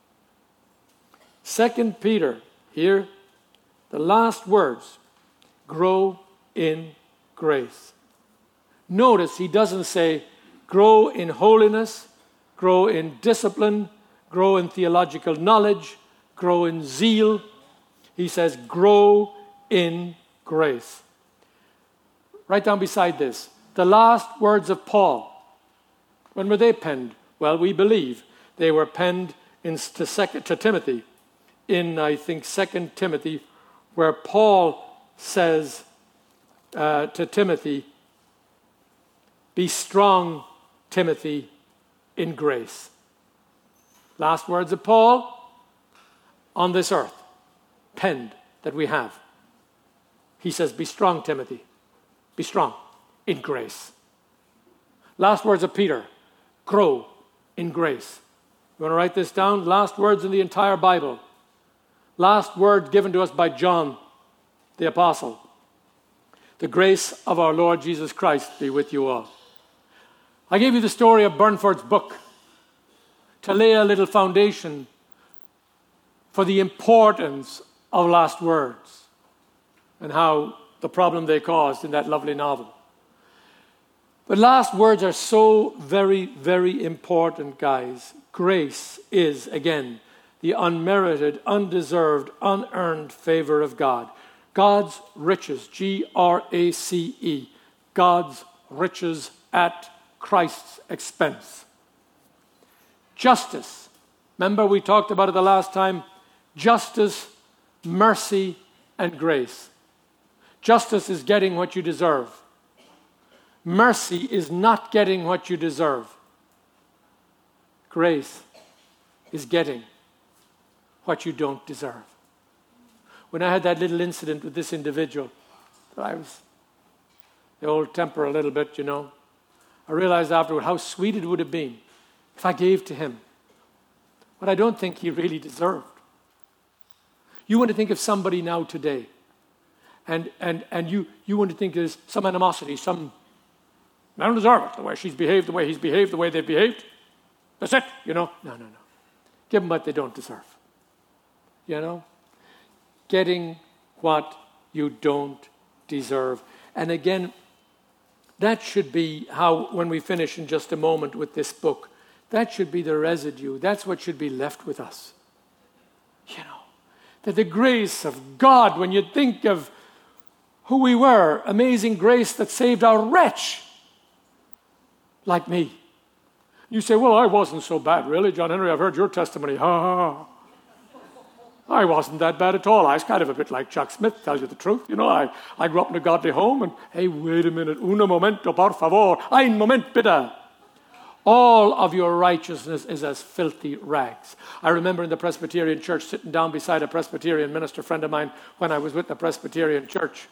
Second Peter, here, the last words, grow in grace. Notice he doesn't say grow in holiness, grow in discipline, grow in theological knowledge, grow in zeal. He says grow in grace. Right down beside this, the last words of Paul. When were they penned? Well, we believe they were penned in, to, second, to Timothy in, I think, Second Timothy, where Paul says uh, to Timothy, be strong, Timothy, in grace. Last words of Paul on this earth, penned that we have. He says, be strong, Timothy. Be strong in grace. Last words of Peter, grow in grace. You want to write this down? Last words in the entire Bible. Last word given to us by John, the apostle. The grace of our Lord Jesus Christ be with you all. I gave you the story of Burnford's book to lay a little foundation for the importance of last words and how the problem they caused in that lovely novel. But last words are so very, very important, guys. Grace is, again, the unmerited, undeserved, unearned favor of God. God's riches, G R A C E, God's riches at Christ's expense. Justice. Remember we talked about it the last time? Justice, mercy, and grace. Justice is getting what you deserve. Mercy is not getting what you deserve. Grace is getting what you don't deserve. When I had that little incident with this individual, I was the old temper a little bit, you know. I realized afterward how sweet it would have been if I gave to him what I don't think he really deserved. You want to think of somebody now today, and and and you you want to think there's some animosity, some, I don't deserve it, the way she's behaved, the way he's behaved, the way they've behaved. That's it, you know. No, no, no. Give them what they don't deserve. You know? Getting what you don't deserve. And again, that should be how, when we finish in just a moment with this book, That should be the residue. That's what should be left with us. You know, that the grace of God, when you think of who we were, amazing grace that saved a wretch like me. You say, well, I wasn't so bad, really, John Henry. I've heard your testimony. Ha, ha, ha. I wasn't that bad at all. I was kind of a bit like Chuck Smith, tell you the truth. You know, I, I grew up in a godly home, and, hey, wait a minute. Uno momento, por favor. Ein moment, bitte. All of your righteousness is as filthy rags. I remember in the Presbyterian church sitting down beside a Presbyterian minister friend of mine when I was with the Presbyterian church.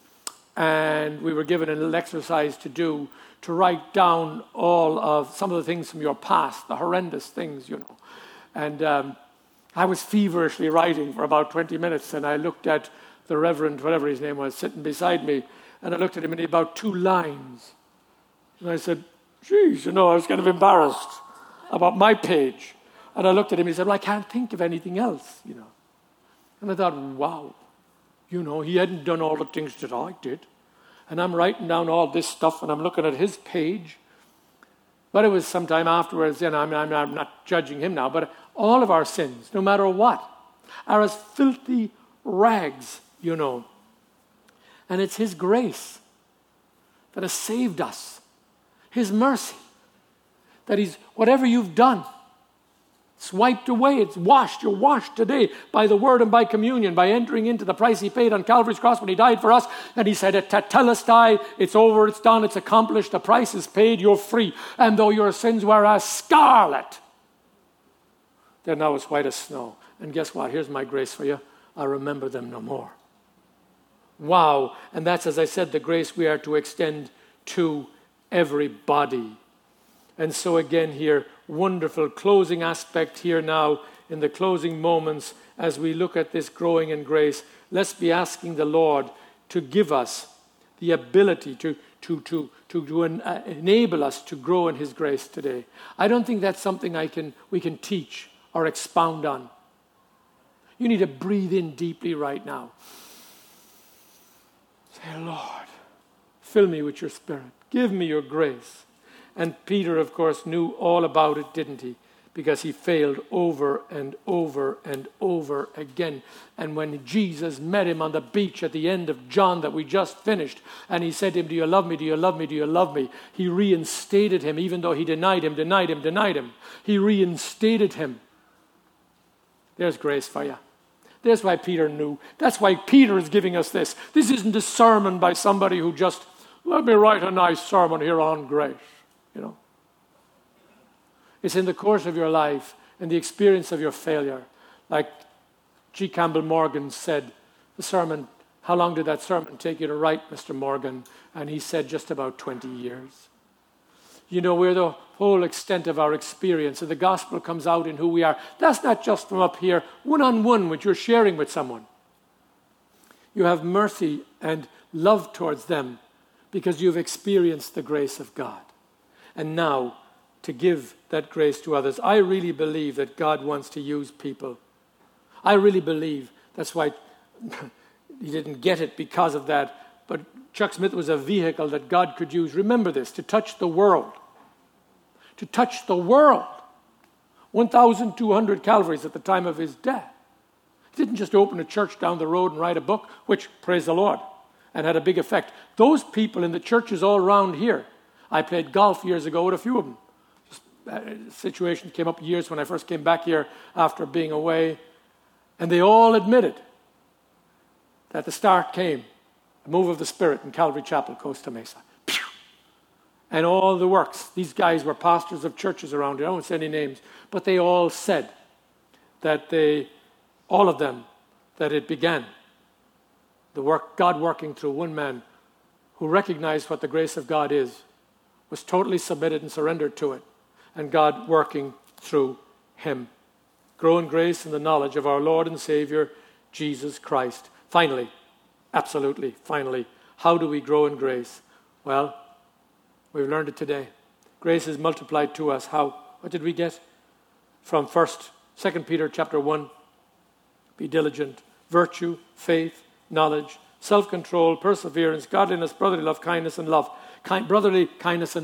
And we were given a little exercise to do to write down all of some of the things from your past, the horrendous things, you know. And um, I was feverishly writing for about twenty minutes, and I looked at the Reverend, whatever his name was, sitting beside me, and I looked at him and he had about two lines. And I said, geez, you know, I was kind of embarrassed about my page. And I looked at him and he said, well, I can't think of anything else, you know. And I thought, wow, you know, he hadn't done all the things that I did. And I'm writing down all this stuff and I'm looking at his page. But it was sometime afterwards, and I'm, I'm, I'm not judging him now, but all of our sins, no matter what, are as filthy rags, you know. And it's his grace that has saved us. His mercy, that he's, whatever you've done, it's wiped away, it's washed. You're washed today by the word and by communion, by entering into the price he paid on Calvary's cross when he died for us. And he said, tetelestai, it's over, it's done, it's accomplished, the price is paid, you're free. And though your sins were as scarlet, they're now as white as snow. And guess what? Here's my grace for you. I remember them no more. Wow. And that's, as I said, the grace we are to extend to everybody. And so again here, wonderful closing aspect here now in the closing moments as we look at this growing in grace. Let's be asking the Lord to give us the ability to, to, to, to, to en- uh, enable us to grow in his grace today. I don't think that's something I can we can teach or expound on. You need to breathe in deeply right now. Say, Lord, fill me with your Spirit. Give me your grace. And Peter, of course, knew all about it, didn't he? Because he failed over and over and over again. And when Jesus met him on the beach at the end of John that we just finished, and he said to him, do you love me, do you love me, do you love me? He reinstated him, even though he denied him, denied him, denied him. He reinstated him. There's grace for you. There's why Peter knew. That's why Peter is giving us this. This isn't a sermon by somebody who just, let me write a nice sermon here on grace. You know, it's in the course of your life and the experience of your failure. Like G. Campbell Morgan said, the sermon, how long did that sermon take you to write, Mister Morgan? And he said just about twenty years. You know, we're the whole extent of our experience, and the gospel comes out in who we are. That's not just from up here, one-on-one, when you're sharing with someone. You have mercy and love towards them because you've experienced the grace of God. And now, to give that grace to others. I really believe that God wants to use people. I really believe. That's why he didn't get it because of that. But Chuck Smith was a vehicle that God could use. Remember this, to touch the world. To touch the world. one thousand two hundred Calvaries at the time of his death. He didn't just open a church down the road and write a book, which, praise the Lord, and had a big effect. Those people in the churches all around here, I played golf years ago with a few of them. Just, uh, situation came up years when I first came back here after being away, and they all admitted that the start came, the move of the Spirit in Calvary Chapel, Costa Mesa. Pew! And all the works. These guys were pastors of churches around here. I won't say any names, but they all said that they, all of them, that it began. The work, God working through one man who recognized what the grace of God is, was totally submitted and surrendered to it, and God working through him. Grow in grace and the knowledge of our Lord and Savior, Jesus Christ. Finally, absolutely, finally, how do we grow in grace? Well, we've learned it today. Grace is multiplied to us. How? What did we get? From first, Second Peter chapter one. Be diligent. Virtue, faith, knowledge, self-control, perseverance, godliness, brotherly love, kindness, and love. Kind, brotherly kindness and love.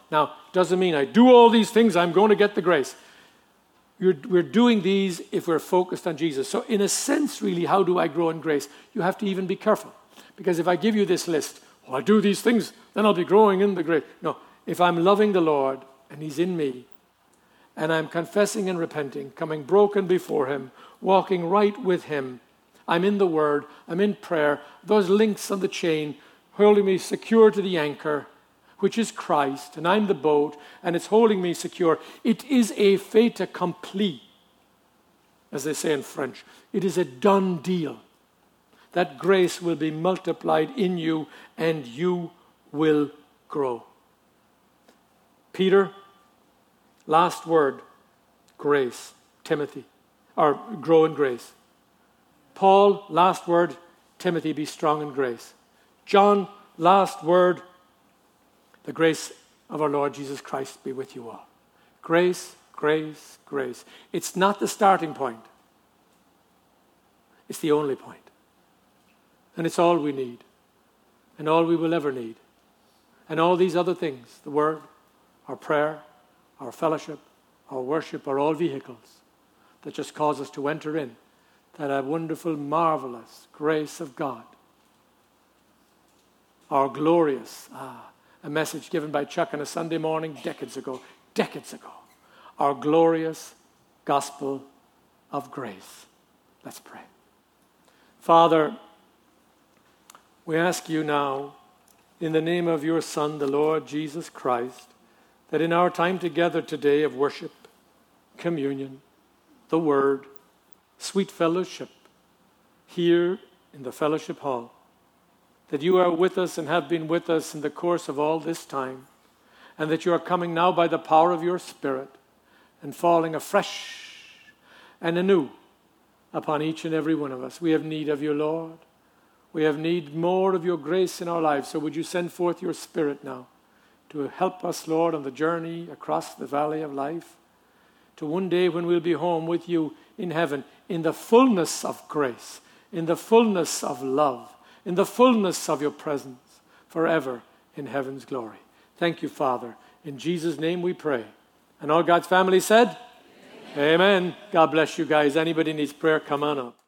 Now, doesn't mean I do all these things, I'm going to get the grace. You're, we're doing these if we're focused on Jesus. So in a sense, really, how do I grow in grace? You have to even be careful. Because if I give you this list, well, I'll do these things, then I'll be growing in the grace. No, if I'm loving the Lord and he's in me, and I'm confessing and repenting, coming broken before him, walking right with him, I'm in the Word, I'm in prayer, those links on the chain holding me secure to the anchor, which is Christ, and I'm the boat, and it's holding me secure. It is a fait accompli, as they say in French. It is a done deal. That grace will be multiplied in you, and you will grow. Peter, last word, grace. Timothy, or grow in grace. Paul, last word, Timothy, be strong in grace. John, last word, the grace of our Lord Jesus Christ be with you all. Grace, grace, grace. It's not the starting point. It's the only point. And it's all we need. And all we will ever need. And all these other things, the Word, our prayer, our fellowship, our worship, are all vehicles that just cause us to enter in that wonderful, marvelous grace of God. Our glorious, ah, a message given by Chuck on a Sunday morning decades ago, decades ago. Our glorious gospel of grace. Let's pray. Father, we ask you now, in the name of your Son, the Lord Jesus Christ, that in our time together today of worship, communion, the Word, sweet fellowship, here in the fellowship hall, that you are with us and have been with us in the course of all this time, and that you are coming now by the power of your Spirit and falling afresh and anew upon each and every one of us. We have need of you, Lord. We have need more of your grace in our lives. So would you send forth your Spirit now to help us, Lord, on the journey across the valley of life, to one day when we'll be home with you in heaven, in the fullness of grace, in the fullness of love, in the fullness of your presence, forever in heaven's glory. Thank you, Father. In Jesus' name we pray. And all God's family said, Amen. Amen. God bless you guys. Anybody needs prayer, come on up.